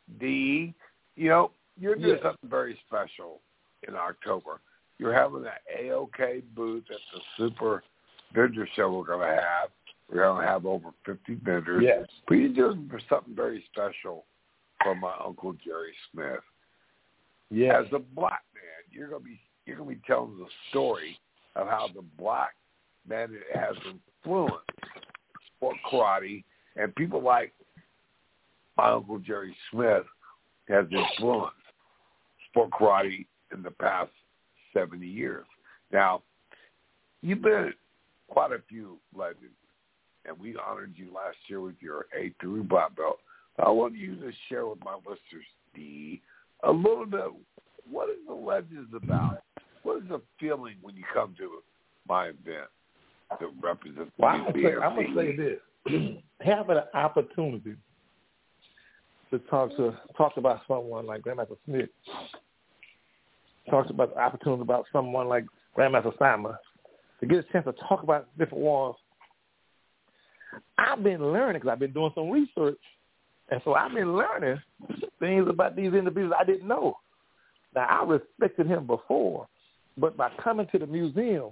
You're doing something very special in October. You're having that AOK booth at the Super Vendor Show we're going to have. We're going to have over 50 vendors. Yes. But you're doing something very special for my Uncle Jerry Smith. Yes. As a black man, you're going to be telling the story of how the black man has influenced sport karate, and people like my Uncle Jerry Smith has influenced sport karate in the past 70 years. Now, you've been at quite a few legends, and we honored you last year with your A3 black belt. I want you to share with my listeners, Dee, a little bit, what is the Legends about? What is the feeling when you come to my event that represents the I'm going to say this. Having an opportunity to talk about someone like Grandmaster Smith, talks about the opportunity about someone like Grandmaster Simon, to get a chance to talk about different ones. I've been learning because I've been doing some research, and so I've been learning things about these individuals I didn't know. Now, I respected him before, but by coming to the museum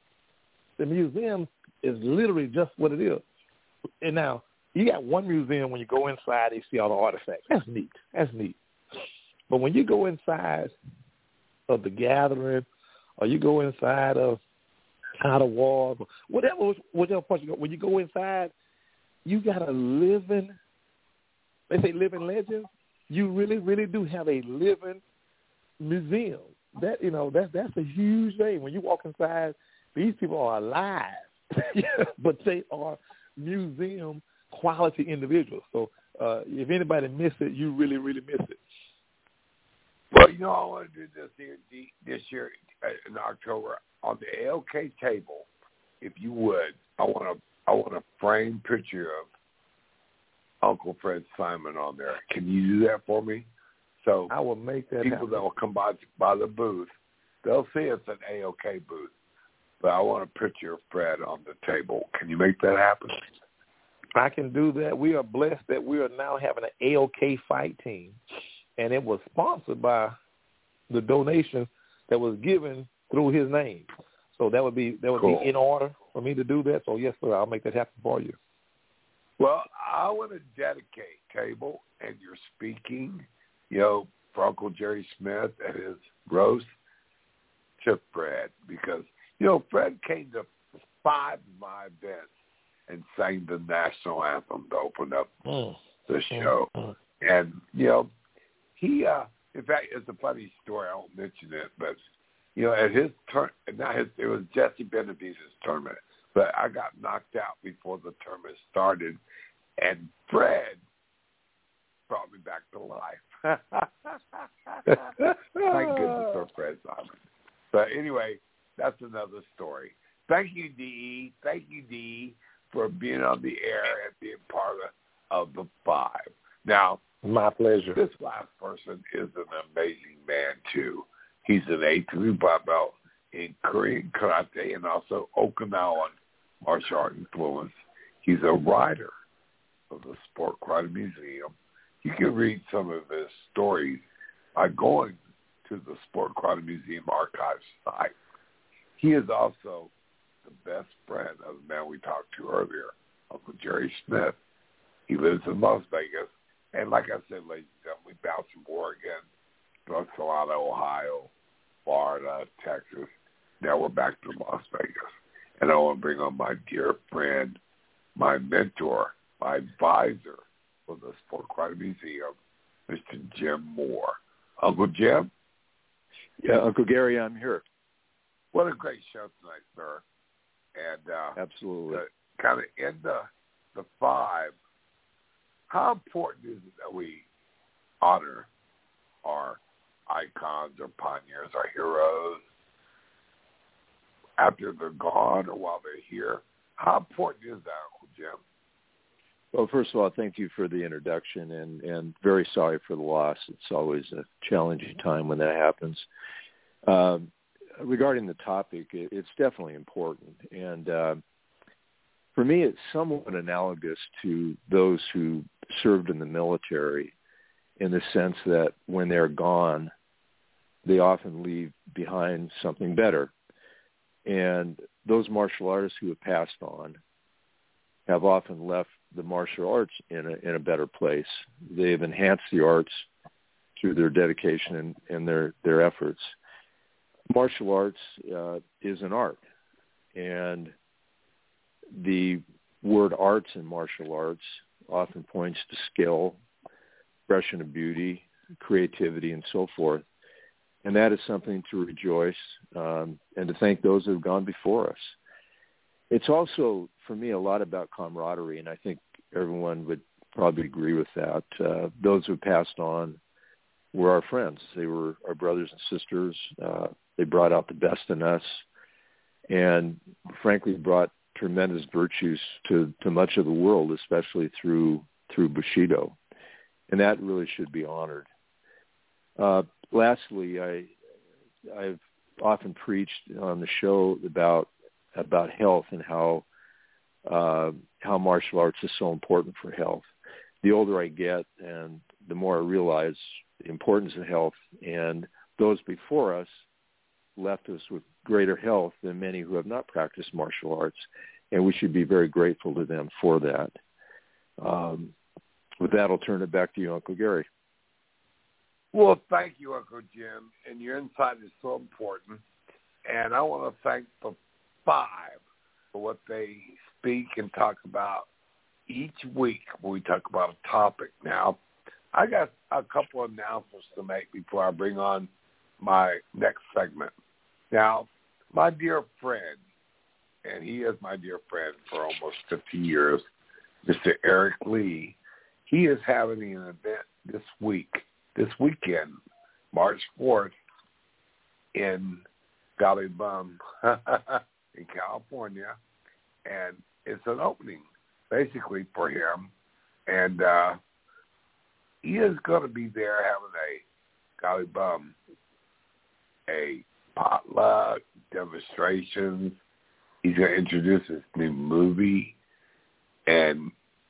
is literally just what it is. And now, you got one museum when you go inside, you see all the artifacts. That's neat. But when you go inside of the gathering, or you go inside of Outer Walls, whatever part you go, when you go inside, you got a living, they say living legend. You really, really do have a living museum. That's a huge thing. When you walk inside, these people are alive, but they are museum quality individuals. So if anybody missed it, you really, really missed it. Well, I want to do this year in October on the AOK table. If you would, I want a framed picture of Uncle Fred Simon on there. Can you do that for me? So I will make that people happen. that will come by the booth they'll see it's an A-OK booth. But I want a picture of Fred on the table. Can you make that happen? I can do that. We are blessed that we are now having an A-OK fight team, and it was sponsored by the donation that was given through his name. So that would be Cool. be in order for me to do that. So yes, sir, I'll make that happen for you. Well, I want to dedicate Table and your speaking, for Uncle Jerry Smith and his roast to Fred, because Fred came to 5 of my events and sang the national anthem to open up the show. And, he, in fact, it's a funny story. I won't mention it, but, at his turn, it was Jesse Benavidez's tournament, but I got knocked out before the tournament started, and Fred brought me back to life. Thank goodness for Fred Simon. But anyway, that's another story. Thank you, D.E. Thank you, D.E., for being on the air and being part of the 5. Now, my pleasure. This last person is an amazing man, too. He's an A3 black belt in Korean karate and also Okinawan martial art influence. He's a writer of the Sport Karate Museum. You can read some of his stories by going to the Sport Karate Museum archives site. He is also the best friend of the man we talked to earlier, Uncle Jerry Smith. He lives in Las Vegas. And like I said, ladies and gentlemen, we bounced from Oregon, North Carolina, Ohio, Florida, Texas. Now we're back to Las Vegas. And I want to bring on my dear friend, my mentor, my advisor for the Sport Karate Museum, Mr. Jim Moore. Uncle Jim? Yeah, Uncle Gary, I'm here. What a great show tonight, sir. And absolutely. To kind of end the 5, how important is it that we honor our icons, our pioneers, our heroes after they're gone or while they're here? How important is that, Uncle Jim? Well, first of all, thank you for the introduction, and very sorry for the loss. It's always a challenging time when that happens. Regarding the topic, it's definitely important. And for me, it's somewhat analogous to those who served in the military in the sense that when they're gone, they often leave behind something better. And those martial artists who have passed on have often left the martial arts in a better place. They've enhanced the arts through their dedication and their efforts. Martial arts is an art, and the word arts in martial arts often points to skill, expression of beauty, creativity, and so forth. And that is something to rejoice and to thank those who have gone before us. It's also, for me, a lot about camaraderie, and I think everyone would probably agree with that. Those who passed on were our friends. They were our brothers and sisters. They brought out the best in us and, frankly, brought tremendous virtues to much of the world, especially through Bushido. And that really should be honored. Lastly, I've often preached on the show about health and how martial arts is so important for health. The older I get, and the more I realize the importance of health, and those before us left us with greater health than many who have not practiced martial arts, and we should be very grateful to them for that. With that, I'll turn it back to you, Uncle Gary. Well, thank you, Uncle Jim, and your insight is so important. And I want to thank the 5 for what they speak and talk about each week when we talk about a topic. Now, I got a couple of announcements to make before I bring on my next segment. Now, my dear friend, and he is my dear friend for almost 50 years, Mr. Eric Lee, he is having an event this weekend, March 4th, in Golly Bum in California, and it's an opening basically for him, and he is going to be there having a Golly Bum, a potluck, demonstrations. He's going to introduce his new movie. And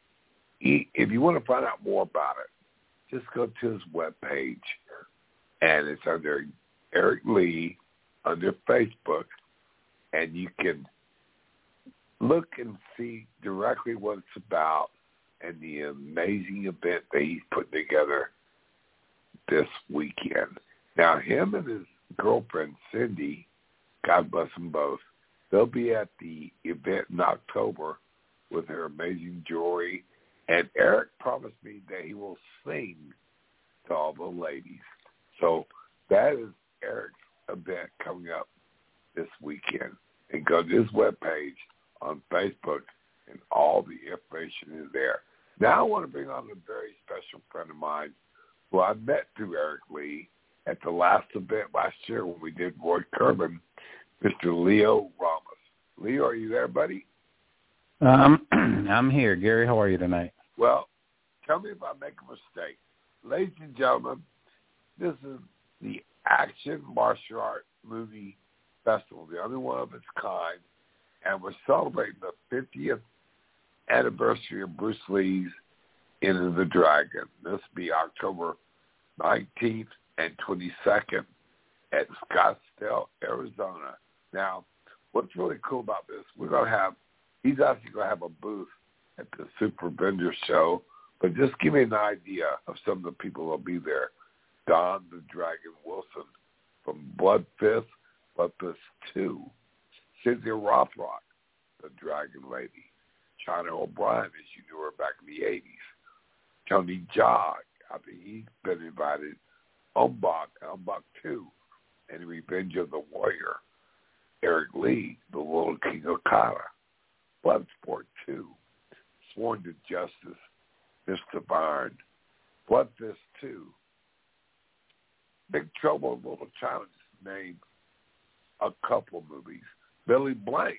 if you want to find out more about it, just go to his webpage. And it's under Eric Lee, under Facebook. And you can look and see directly what it's about and the amazing event that he's putting together this weekend. Now, him and his girlfriend, Cindy, God bless them both, they'll be at the event in October with her amazing jewelry. And Eric promised me that he will sing to all the ladies. So that is Eric's event coming up this weekend. And go to his webpage on Facebook, and all the information is there. Now I want to bring on a very special friend of mine who I met through Eric Lee at the last event last year when we did Roy Kerman, Mr. Leo Ramos. Leo, are you there, buddy? I'm here. Gary, how are you tonight? Well, tell me if I make a mistake. Ladies and gentlemen, this is the Action Martial Art Movie Festival, the only one of its kind, and we're celebrating the 50th anniversary of Bruce Lee's Enter the Dragon. This will be October 19th and 22nd at Scottsdale, Arizona. Now, what's really cool about this, he's actually going to have a booth at the Super Vendor Show, but just give me an idea of some of the people that will be there. Don the Dragon Wilson from Blood Fist, Blood Fist 2. Cynthia Rothrock, the Dragon Lady. China O'Brien, as you knew her back in the 80s. Tony Jaa, I think he's been invited. Umbach 2, and Revenge of the Warrior. Eric Lee, the Little King of Kata. Bloodsport 2, Sworn to Justice, Mr. Byrne. Blood Fist 2. Big Trouble in Little China just named a couple movies. Billy Blanks,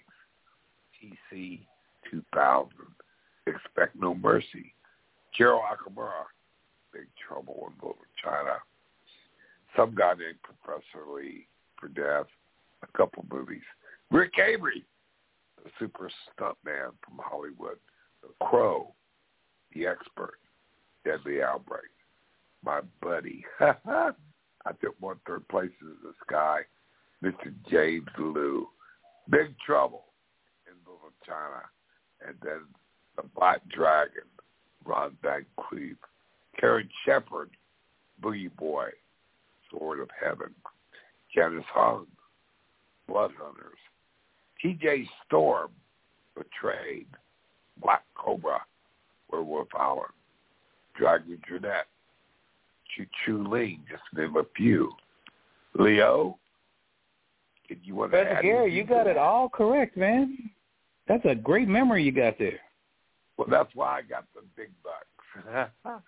TC 2000, Expect No Mercy. Gerald Akamura, Big Trouble in Little China. Some guy named Professor Lee for Death, a couple movies. Rick Avery, the super stuntman from Hollywood. The Crow, The Expert, Deadly Outbreak. My buddy. I took 1/3 place as this guy, Mr. James Liu. Big Trouble in Little China. And then the Black Dragon, Ron Van Cleef. Karen Shepard, Boogie Boy, Sword of Heaven. Janice Hung, Blood Hunters. T.J. Storm, Betrayed. Black Cobra, Werewolf Island. Dragon Jeanette. Choo Ling, just to name a few. Leo, if you want to add Gary, you got it all correct, man. That's a great memory you got there. Well, that's why I got the big bucks.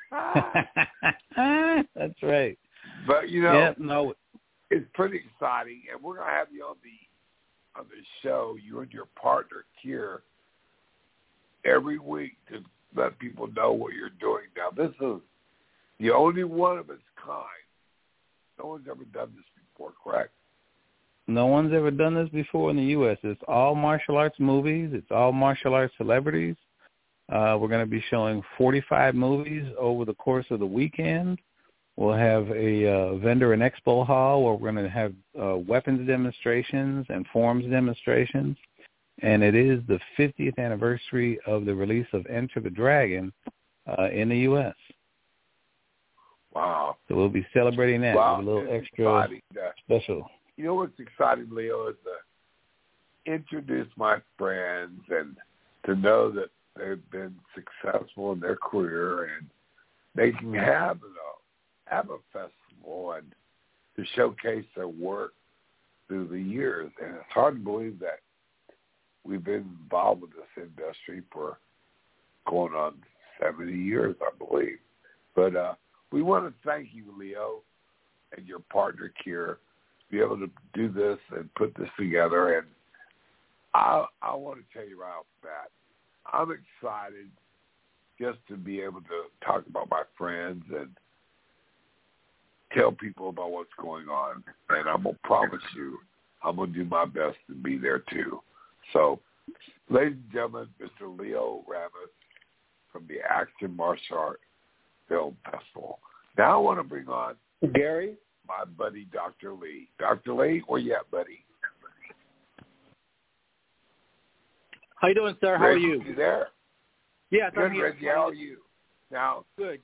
That's right. But it's pretty exciting, and we're gonna have you on the show. You and your partner Kier every week to let people know what you're doing. Now, this is the only one of its kind. No one's ever done this before, correct? No one's ever done this before in the U.S. It's all martial arts movies. It's all martial arts celebrities. We're going to be showing 45 movies over the course of the weekend. We'll have a vendor and expo hall where we're going to have weapons demonstrations and forms demonstrations. And it is the 50th anniversary of the release of Enter the Dragon in the U.S. Wow. So we'll be celebrating that with a little extra special. You know what's exciting, Leo, is to introduce my friends and to know that they've been successful in their career and they can have a festival and to showcase their work through the years. And it's hard to believe that we've been involved with this industry for going on 70 years, I believe. But we want to thank you, Leo, and your partner, Kier, to be able to do this and put this together. And I want to tell you right off the bat, I'm excited just to be able to talk about my friends and tell people about what's going on. And I'm going to promise you, I'm going to do my best to be there too. So, ladies and gentlemen, Mr. Leo Ramos from the Action Martial Art Film Festival. Now I want to bring on Gary, my buddy, Dr. Lee. Dr. Lee, where you at, buddy? How you doing, sir? How Reggie, are you? You there? Yes, good, I'm here. Reggie. How are you? Now, good.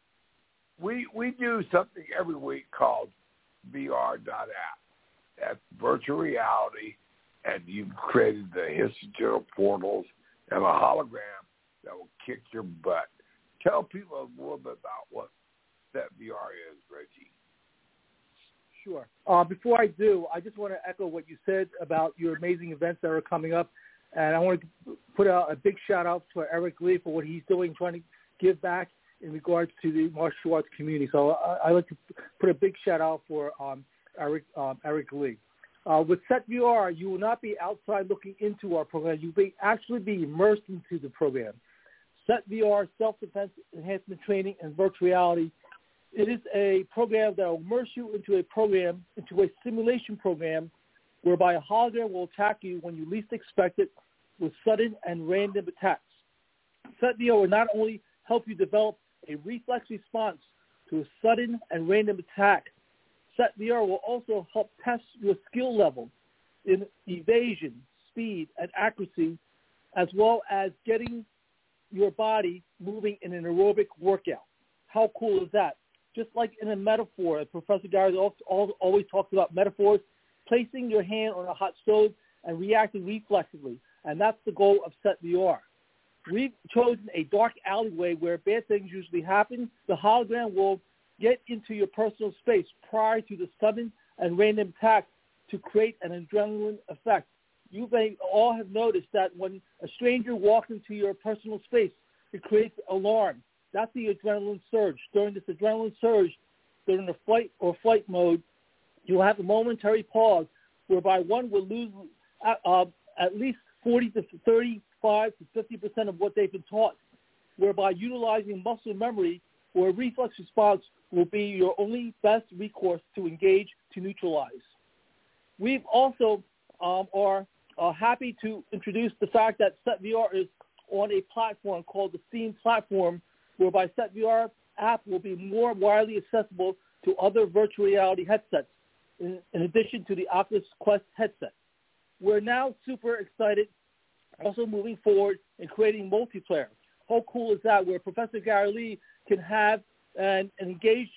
We do something every week called VR.app. That's virtual reality, and you've created the History Channel portals and a hologram that will kick your butt. Tell people a little bit about what that VR is, Reggie. Sure. Before I do, I just want to echo what you said about your amazing events that are coming up. And I want to put out a big shout-out to Eric Lee for what he's doing, trying to give back in regards to the martial arts community. So I like to put a big shout-out for Eric Lee. With Set VR, you will not be outside looking into our program. You will actually be immersed into the program. Set VR, Self-Defense Enhancement Training, and Virtual Reality. It is a program that will immerse you into a simulation program, whereby a hologram will attack you when you least expect it with sudden and random attacks. Set VR will not only help you develop a reflex response to a sudden and random attack, Set VR will also help test your skill level in evasion, speed, and accuracy, as well as getting your body moving in an aerobic workout. How cool is that? Just like in a metaphor, Professor Gary always talks about metaphors, placing your hand on a hot stove and reacting reflexively. And that's the goal of Set VR. We've chosen a dark alleyway where bad things usually happen. The hologram will get into your personal space prior to the sudden and random attack to create an adrenaline effect. You may all have noticed that when a stranger walks into your personal space, it creates alarm. That's the adrenaline surge. During this adrenaline surge, during the fight or flight mode, you'll have a momentary pause whereby one will lose at least 40 to 35 to 50% of what they've been taught, whereby utilizing muscle memory or reflex response will be your only best recourse to engage, to neutralize. We've also are happy to introduce the fact that Set VR is on a platform called the Steam platform, whereby Set VR app will be more widely accessible to other virtual reality headsets, in addition to the Oculus Quest headset. We're now super excited, also moving forward in creating multiplayer. How cool is that, where Professor Gary Lee can have an engaged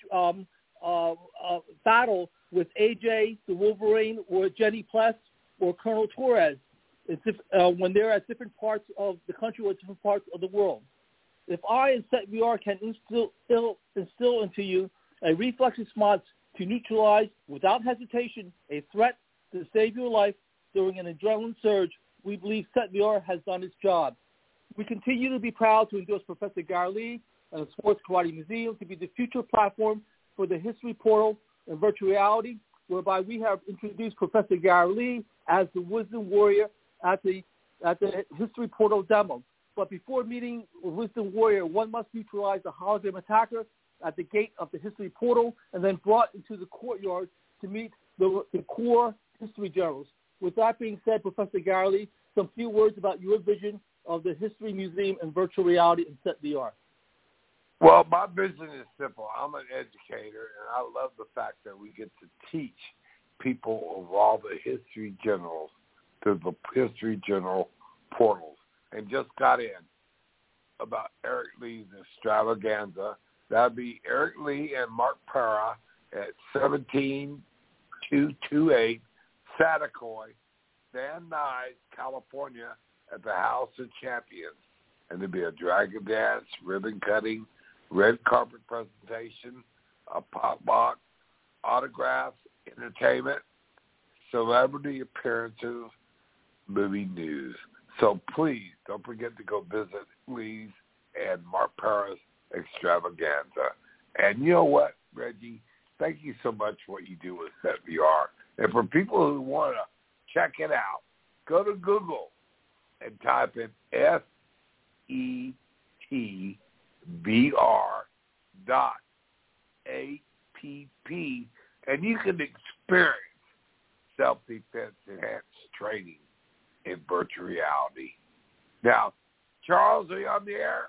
battle with AJ, the Wolverine, or Jenny Pless, or Colonel Torres, when they're at different parts of the country or different parts of the world. If I and Set VR can instill into you a reflex response to neutralize, without hesitation, a threat to save your life during an adrenaline surge, we believe Set VR has done its job. We continue to be proud to endorse Professor Gary Lee and the Sports Karate Museum to be the future platform for the History Portal and virtual reality, whereby we have introduced Professor Gary Lee as the Wisdom Warrior at the History Portal demo. But before meeting Wisdom Warrior, one must neutralize the hologram attacker at the gate of the History Portal and then brought into the courtyard to meet the core history generals. With that being said, Professor Gary Lee, some few words about your vision of the History Museum and virtual reality and Set VR. Well, my vision is simple. I'm an educator, and I love the fact that we get to teach people of all the history generals through the History General portals. And just got in about Eric Lee's extravaganza. That would be Eric Lee and Mark Para at 17228 Satacoy, Van Nuys, California, at the House of Champions. And there'll be a dragon dance, ribbon cutting, red carpet presentation, a pop box, autographs, entertainment, celebrity appearances, movie news. So please don't forget to go visit Lee's and Mark Para's extravaganza. And you know what, Reggie? Thank you so much for what you do with Set VR. And for people who want to check it out, go to Google and type in SETVR.APP. and you can experience self-defense enhanced training in virtual reality. Now, Charles, are you on the air?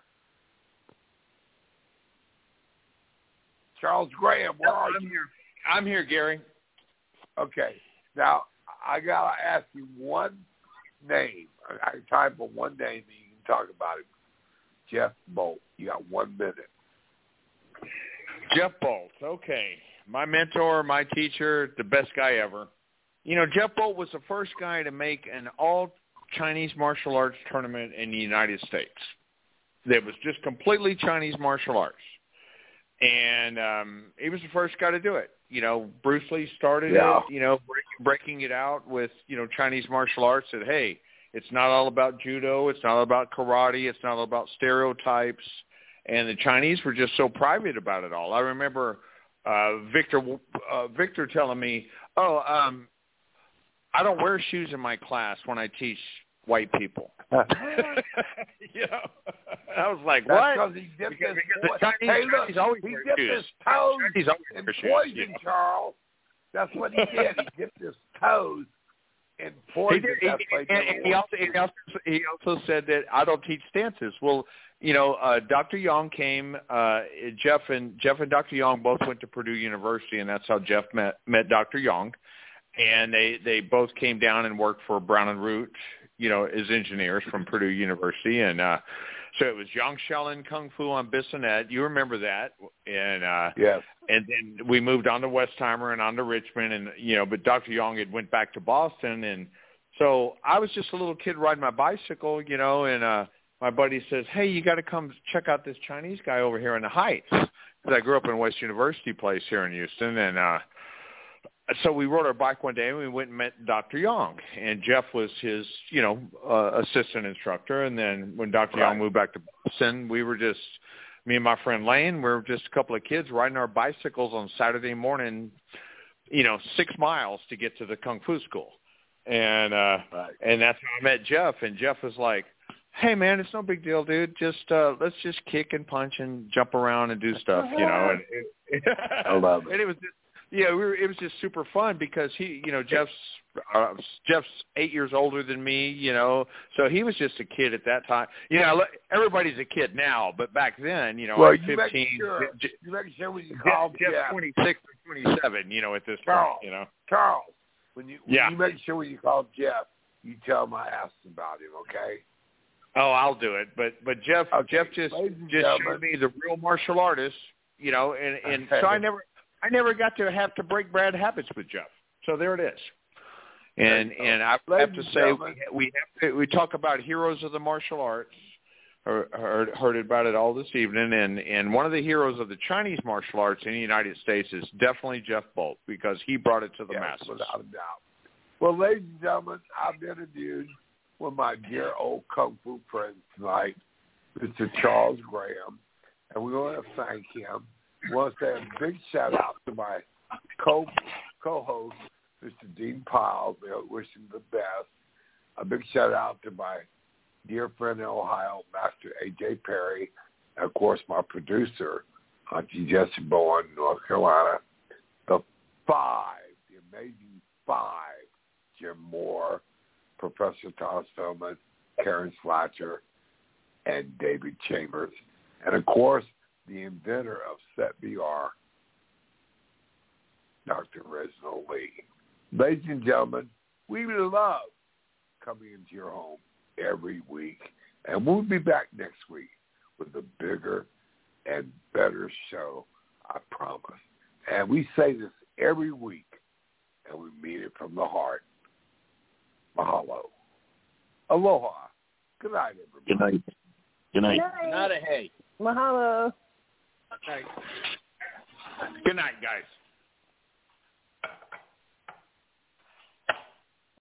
Charles Graham, where are you? I'm here, Gary. Okay. Now, I got to ask you one name. I have time for one name and you can talk about it. Jeff Bolt. You got 1 minute. Jeff Bolt. Okay. My mentor, my teacher, the best guy ever. You know, Jeff Bolt was the first guy to make an all-Chinese martial arts tournament in the United States. That was just completely Chinese martial arts. And he was the first guy to do it. You know, Bruce Lee started it, you know, breaking it out with, you know, Chinese martial arts. Said, hey, it's not all about judo. It's not all about karate. It's not all about stereotypes. And the Chinese were just so private about it all. I remember Victor telling me, I don't wear shoes in my class when I teach white people. You know, I was like, what? Because he dipped because his the Chinese always he wear dipped shoes. his toes Chinese always in wear shoes, poison, you know? Charles. That's what he did. He dipped his toes in poison. He also said that I don't teach stances. Well, you know, Dr. Yong came. Jeff and Dr. Yong both went to Purdue University, and that's how Jeff met Dr. Yong. And they both came down and worked for Brown and Root, you know, as engineers from Purdue University. And so it was Yang Shaolin Kung Fu on Bissonnette. You remember that. And yes. And then we moved on to Westheimer and on to Richmond. And, you know, but Dr. Yong had went back to Boston. And so I was just a little kid riding my bicycle, you know, and my buddy says, hey, you got to come check out this Chinese guy over here in the Heights. Because I grew up in West University Place here in Houston. And so we rode our bike one day and we went and met Dr. Yong, and Jeff was his, you know, assistant instructor. And then when Dr. Yong moved back to Boston, we were just, me and my friend Lane, we were just a couple of kids riding our bicycles on Saturday morning, you know, 6 miles to get to the Kung Fu school. And, and that's how I met Jeff. And Jeff was like, hey man, it's no big deal, dude. Just, let's just kick and punch and jump around and do stuff, you know. And I love it. And it was just, yeah, it was just super fun because he, you know, Jeff's 8 years older than me, you know, so he was just a kid at that time. You know, everybody's a kid now, but back then, you know, well, I'm 15. You make sure when you call Jeff's Jeff 26 or 27, you know, at this Charles, point, you know. Charles, when you make sure when you call Jeff, you tell him I asked about him, okay? Oh, I'll do it. But Jeff just showed me the real martial artist, you know, and so I never got to have to break bad habits with Jeff. So there it is. And I have to say we talk about heroes of the martial arts. Heard about it all this evening, and one of the heroes of the Chinese martial arts in the United States is definitely Jeff Bolt because he brought it to the masses. Without a doubt. Well, ladies and gentlemen, I've interviewed with my dear old Kung Fu friend tonight, Mr. Charles Graham, and we want to thank him. We want to say a big shout-out to my co-host, Mr. Dean Pyle. We wish him the best. A big shout-out to my dear friend in Ohio, Master A.J. Perry, and, of course, my producer, Auntie Jessie Bowen, North Carolina. The amazing five, Jim Moore, Professor Thomas Feldman, Karen Slatcher, and David Chambers. And, of course, the inventor of Set VR, Dr. Reginald Lee. Ladies and gentlemen, we love coming into your home every week. And we'll be back next week with a bigger and better show, I promise. And we say this every week, and we mean it from the heart. Mahalo. Aloha. Good night, everybody. Good night. Good night. Not a hey. Mahalo. Good night, guys.